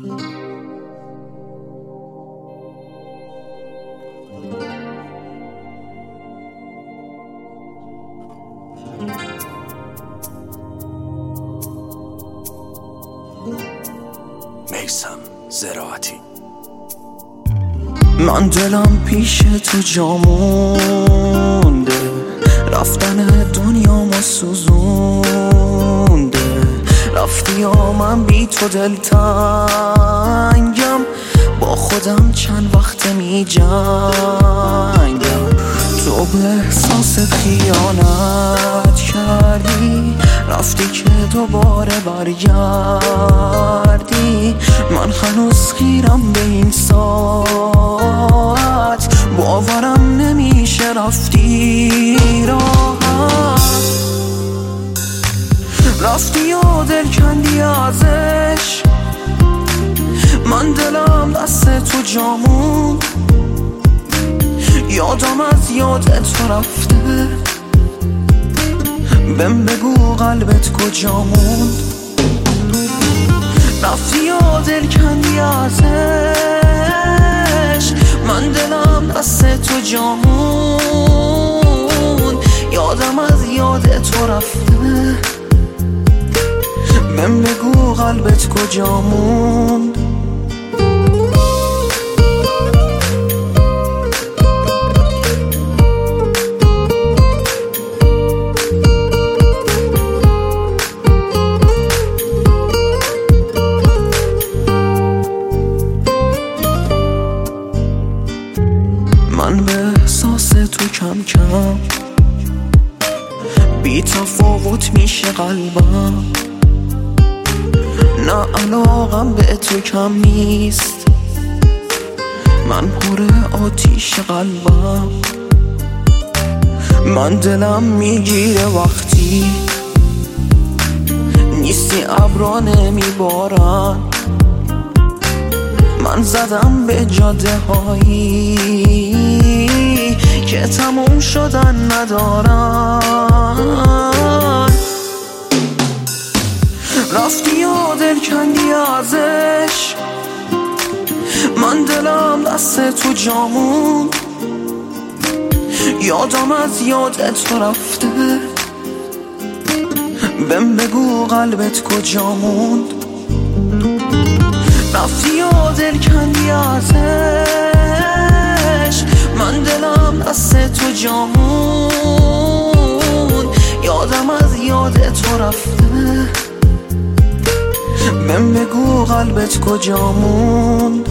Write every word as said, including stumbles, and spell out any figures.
میثم زراعتی. من دلم پیش تو جا مونده، رفتن دنیامو سوزونده. رفتی یا من بی تو دلتنگم، با خودم چند وقت می جنگم. تو به احساست خیانت کردی، رفتی که دوباره برگردی. من هنوز خیرم به این ساعت، باورم نمیشه رفتی راحت. رفتی و دل کندی ازش، من دلم دست تو جامون. یادم از یادت تو رفته، بهم بگو قلبت کجا موند. رفتی و دل کندی ازش، من دلم دست تو جا موند. یادم از یادت تو رفته، بهم بگو قلبت کجا موند. من به احساس تو کم کم بی تفاوت میشه قلبم. نه علاقم به تو کم نیست، من پر آتیش قلبم. من دلم میگیره وقتی نیستی، ابرا نمیبارن. من زدم به جاده هایی که تموم شدن ندارن. رفتی و دل کندی ازش، من دلم دست تو جامون. یادم از یادت تو رفته، بهم بگو قلبت کجا موند. رفتی و دل کندی ازش، من دلم دست تو جا موند. یادم از یادت تو رفته، بهم بگو قلبت کجا موند.